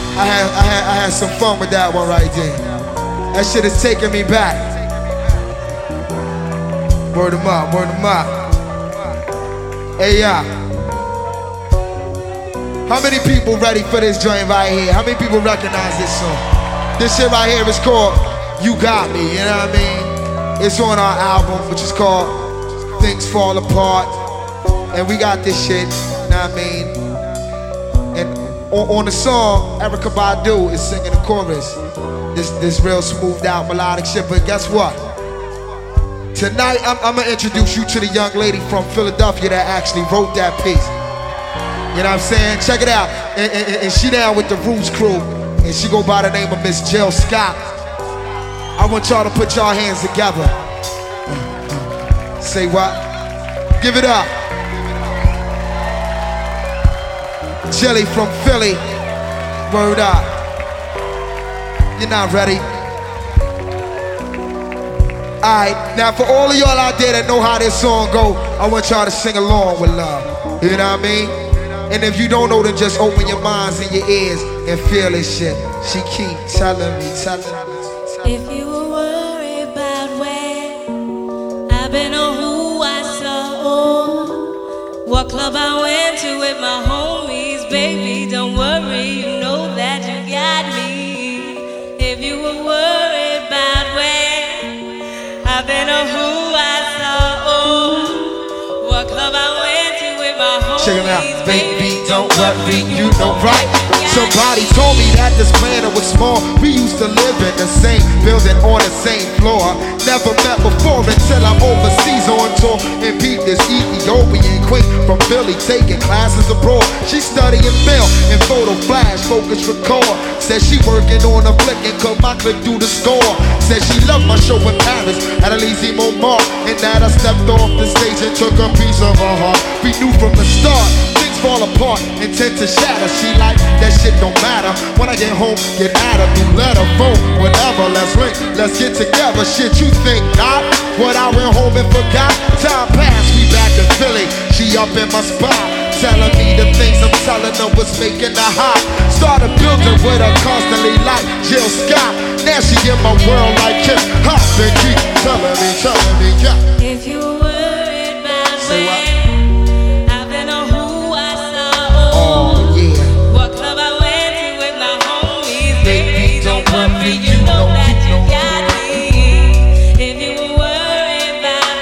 I had some fun with that one right there. That shit is taking me back. Word 'em up, word 'em up. Hey, yeah. How many people ready for this joint right here? How many people recognize this song? This shit right here is called You Got Me, you know what I mean? It's on our album, which is called Things Fall Apart. And we got this shit, you know what I mean? And on the song, Erykah Badu is singing the chorus. This real smoothed out melodic shit, but guess what? Tonight, I'm gonna introduce you to the young lady from Philadelphia that actually wrote that piece. You know what I'm saying? Check it out. And she down with the Roots crew. And she go by the name of Miss Jill Scott. I want y'all to put y'all hands together. Say what? Give it up. Jilly from Philly. Word up. You're not ready? Alright, now for all of y'all out there that know how this song go, I want y'all to sing along with love. You know what I mean? And if you don't know, then just open your minds and your ears and feel this shit. She keep telling me. If you were worried about where I've been or who I saw, what club I went to with my homies, baby, don't worry, you know that you got me. If you were worried about where I've been or who I saw, what club I went to with my homies, check it out, baby, don't worry, you know right. Somebody told me that this planet was small. We used to live in the same building on the same floor. Never met before until I'm overseas on tour and peep this Ethiopian queen from Philly taking classes abroad. She studying film and photo flash, focus record. Said she working on a flick and come my click through the score. Said she loved my show in Paris at Elysée Montmartre, and that I stepped off the stage and took a piece of her heart. We knew from the start things fall apart and tend to shatter. She like that shit don't matter. When I get home, get at her, do letter, phone, whatever. Let's link, let's get together. Shit, you think not? What I went home and forgot? Time passed, we back in Philly. She up in my spot, telling me the things I'm telling her was making her hot. Started building with her constantly like Jill Scott. Now she in my world like Kim Hop and keep telling me, yeah. If you were worried about Say what? I've been or who I saw, Oh yeah. what club I went to with my homies, baby, don't worry, you know that you got me. If you were worried about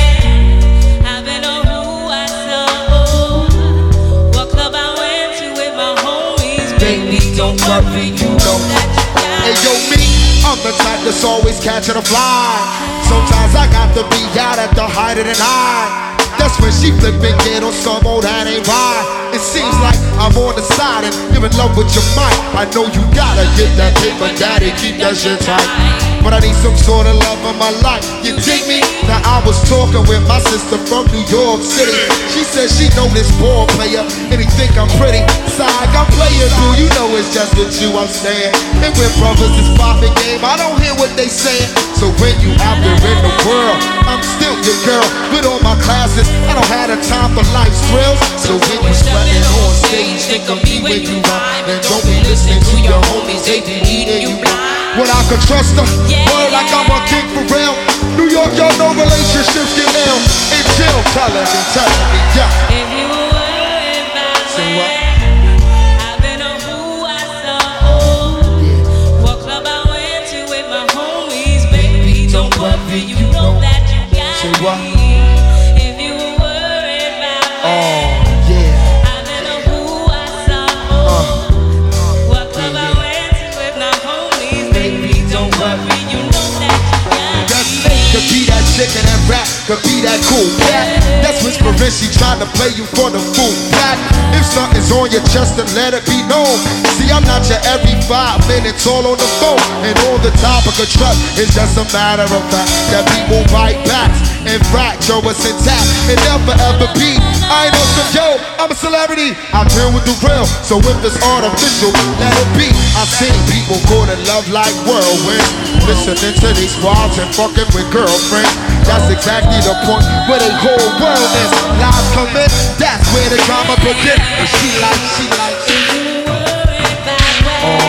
where I've been or who I saw, what club I went to with my homies, baby, don't worry, you know that you got me. Hey yo, me, I'm the type that's always catching a fly. Sometimes I got to be out at the height of the night. That's when she flip and get on some old that ain't right. It seems like I'm on the side and you're in love with your mic. I know you gotta get that paper, daddy, keep that shit tight. But I need some sort of love in my life. You dig me? Now I was talking with my sister from New York City. She said she know this ball player and he think I'm pretty. Side, I'm playing through, you know it's just with you I'm staying. And when brothers is popping game, I don't hear what they saying. So when you out there in the world, I'm still your girl. With all my classes, I don't have the time for life's thrills. So when you sweating on stage, think of me when you rhyme. And don't be listening to your homies, they be eating you blind. When I could trust her, word like I'm a king for real. New York, y'all know relationships get ill. And Jill telling me, yeah. If you were worried about Say what? where I've been or who I saw, what club I went to with my homies, baby, don't worry, you know that you got Say what? me. If you were worried about where I've been or who I saw, what club I went to with my homies, baby, don't worry, you know that you got me. Could be that chicken and rap, could be that cool cat. That's whispering, she trying to play you for the fool cat. If something's on your chest, then let it be known. See, I'm not your every 5 minutes all on the phone. And on the topic of trust, it's just a matter of fact that people bite back and fracture us intact. And never ever be. I ain't no some yo, I'm a celebrity. I deal with the real, so if it's artificial, let it be. I've seen people caught in love like whirlwinds, listening to these squads and fucking with girlfriends. That's exactly the point where they whole world is. Lies come in, that's where the drama begins. And she like. If you were worried about where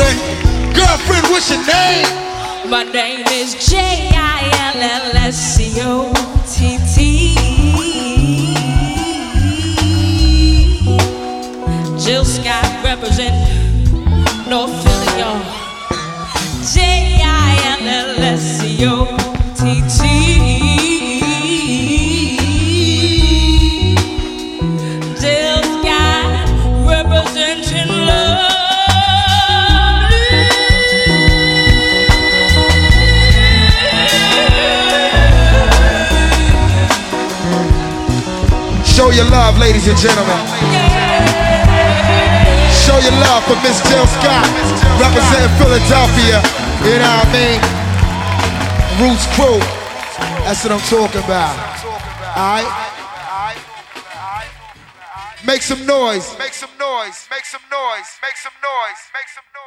baby. Girlfriend, what's your name? My name is Jillscott. Jill Scott represent North Philly, y'all. Jillscott. Jill Scott representing love. Show your love, ladies and gentlemen. Show your love for Miss Jill Scott, representing Philadelphia. You know what I mean? Roots Crew. That's what I'm talking about. Alright? Make some noise. Make some noise. Make some noise. Make some noise. Make some noise.